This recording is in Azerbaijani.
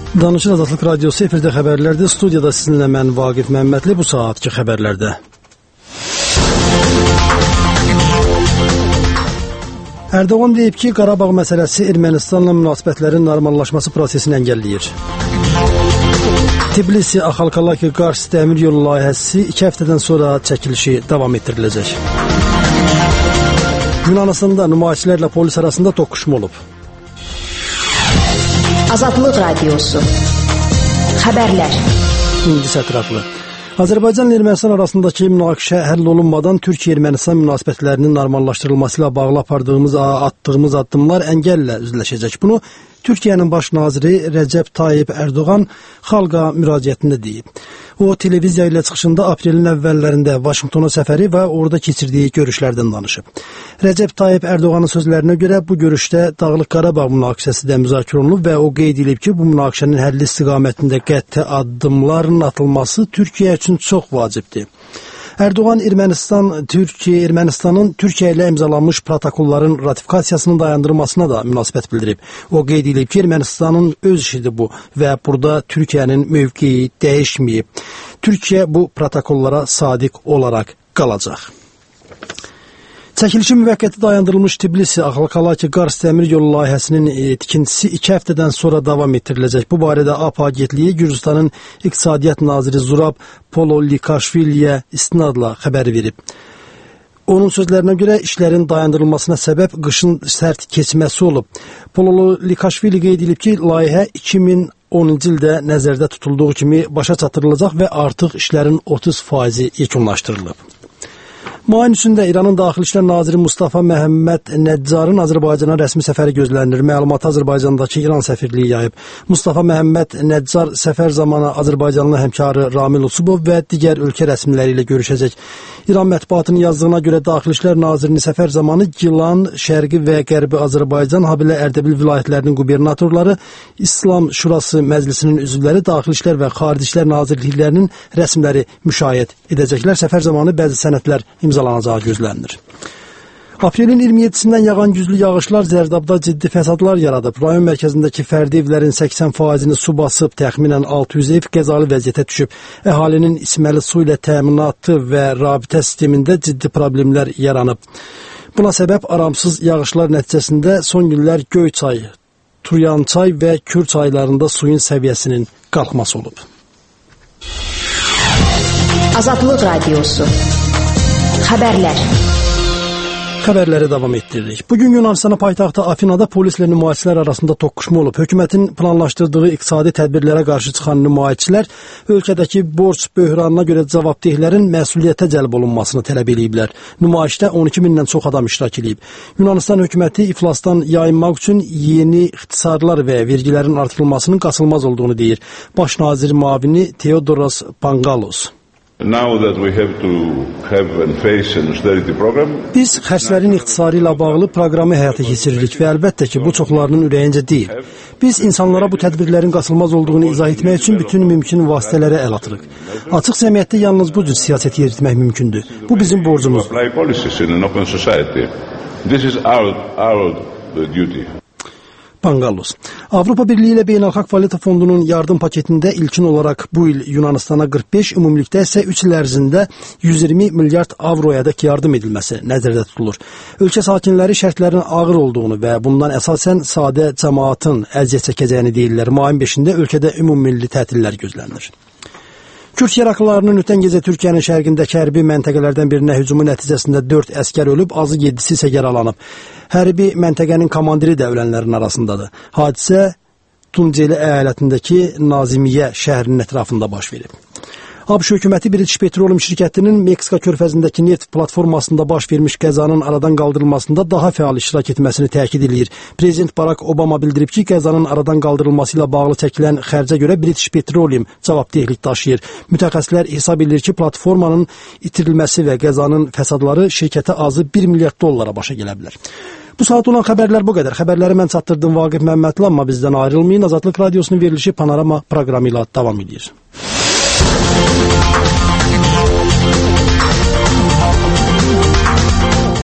Danışıq Azadlıq Radiosu efirdə xəbərlərdə, studiyada sizinlə mən Vaqif Məmmədli bu saatki xəbərlərdə. Erdoğan deyib ki, Qarabağ məsələsi Ermənistanla münasibətlərin normallaşması prosesini əngəlləyir. Tbilisi-Axalkalaki-Qars dəmir yolu layihəsi 2 həftədən sonra çəkilişi davam etdiriləcək. Yunanistanda nümayişçilərlə polis arasında toqquşma olub. Azadlıq Radiosu. Xəbərlər. İndi ətraflı. Azərbaycan ilə Ermənistan arasındakı münaqişə həll olunmadan Türkiyə-Ermənistan münasibətlərinin normallaşdırılması ilə bağlı attığımız addımlar əngəllə üzləşəcək. Bunu Türkiyənin baş naziri Rəcəb Tayyip Erdoğan xalqa müraciətində deyib. O, televiziya ilə çıxışında aprelin əvvəllərində Vaşinqtona səfəri və orada keçirdiyi görüşlərdən danışıb. Rəcəb Tayyip Erdoğanın sözlərinə görə bu görüşdə Dağlıq Qarabağ münaqişəsi də müzakirə olunub və o qeyd edib ki, bu münaqişənin həlli istiqamətində qəti addımların atılması Türkiyə üçün çox vacibdir. Erdoğan Ermənistanın Türkiyə ilə imzalanmış protokolların ratifikasiyasının dayandırılmasına da münasibət bildirib. O qeyd edib ki, Ermənistanın öz işidir bu və burada Türkiyənin mövqeyi dəyişməyib. Türkiyə bu protokollara sadiq olaraq qalacaq. Çəkilişi müvəqqəti dayandırılmış Tbilisi-Axalkalaki-Qars dəmir yolu layihəsinin tikintisi 2 həftədən sonra davam etdiriləcək. Bu barədə AP agentliyi Gürcüstanın İqtisadiyyat naziri Zurab Pololikashviliyə istinadla xəbər verib. Onun sözlərinə görə işlərin dayandırılmasına səbəb qışın sərt keçməsi olub. Pololikashvili qeyd edib ki, layihə 2010-cu ildə nəzərdə tutulduğu kimi başa çatdırılacaq və artıq işlərin 30% yekunlaşdırılıb. Mayın 3-də İranın Daxili İşlər Naziri Mustafa Məhəmməd Nəccarın Azərbaycana rəsmi səfəri gözlənilir. Məlumatı Azərbaycandakı İran səfirliyi yayıb. Mustafa Məhəmməd Nəccar səfər zamanı Azərbaycanlı həmkarı Ramil Usubov və digər ölkə rəsmiləri ilə görüşəcək. İran mətbuatının yazdığına görə Daxili İşlər Nazirinin səfər zamanı Gilan, Şərqi və Qərbi Azərbaycan, habelə Ərdəbil vilayətlərinin qubernatorları, İslam Şurası Məclisinin üzvləri, Daxili İşlər və Xarici İşlər Nazirliklərinin rəsmiləri müşayiət edəcəklər. Səfər zamanı bəzi sənədlər imzalanacağı gözlənilir. Aprelin 27-sindən yağan güclü yağışlar Zərdabda ciddi fəsadlar yaradıb. Rayon mərkəzindəki fərdi evlərin 80%-ni su basıb, təxminən 600 ev qəzalı vəziyyətə düşüb. Əhalinin içməli su ilə təminatı və rabitə sistemində ciddi problemlər yaranıb. Buna səbəb aramsız yağışlar nəticəsində son günlər Göyçay, Turyançay və Kür çaylarında suyun səviyyəsinin qalxması olub. Azadlıq Radiosu. Xəbərlər. Xəbərləri davam etdiririk. Bugün Yunanistanın paytaxtı Afinada polislə nümayişçilər arasında toqquşma olub. Hökumətin planlaşdırdığı iqtisadi tədbirlərə qarşı çıxan nümayişçilər ölkədəki borc böhranına görə cavabdehlərin məsuliyyətə cəlb olunmasını tələb ediblər. Nümayişdə 12 mindən çox adam iştirak edib. Yunanistan hökuməti iflasdan yayınmaq üçün yeni ixtisarlar və vergilərin artırılmasının qaçılmaz olduğunu deyir. Baş nazir müavini Theodoros Pangalos. Biz xərclərin ixtisarı ilə bağlı proqramı həyata keçiririk və əlbəttə ki, bu çoxlarının ürəyincə deyil. Biz insanlara bu tədbirlərin qaçılmaz olduğunu izah etmək üçün bütün mümkün vasitələrə əl atırıq. Açıq cəmiyyətdə yalnız bu cür siyasət yeritmək mümkündür. Bu bizim borcumuzdur. Pangalos. Avropa Birliyi ilə Beynəlxalq Valyuta Fondunun yardım paketində ilkin olaraq bu il Yunanistana 45, ümumilikdə isə 3 il ərzində 120 milyard avroyadək yardım edilməsi nəzərdə tutulur. Ölkə sakinləri şərtlərin ağır olduğunu və bundan əsasən sadə cəmaatın əziyyət çəkəcəyini deyirlər. Mayın 5-də ölkədə ümummilli tətillər gözlənilir. Kürd yaraklarının ötən gecə Türkiyənin şərqindəki hərbi məntəqələrdən birinə hücumu nəticəsində 4 əskər ölüb, azı 7-si isə yaralanıb. Hərbi məntəqənin komandiri də ölənlərin arasındadır. Hadisə Tunceli əyalətindəki Nazimiyyə şəhərinin ətrafında baş verib. ABŞ hökuməti British Petroleum şirkətinin Meksika körfəzindəki neft platformasında baş vermiş qəzanın aradan qaldırılmasında daha fəal iştirak etməsini təkid edir. Prezident Barack Obama bildirib ki, qəzanın aradan qaldırılması ilə bağlı çəkilən xərcə görə British Petroleum cavabdehlik daşıyır. Mütəxəssislər hesab edir ki, platformanın itirilməsi və qəzanın fəsadları şirkətə azı $1 milyard başa gələ bilər. Bu saat olan xəbərlər bu qədər. Xəbərləri mən çatdırdım Vaqif Məmmədli, amma bizdən ayrılmayın. Azadlıq Radiosunun verilişi Panorama proqramı ilə davam edir.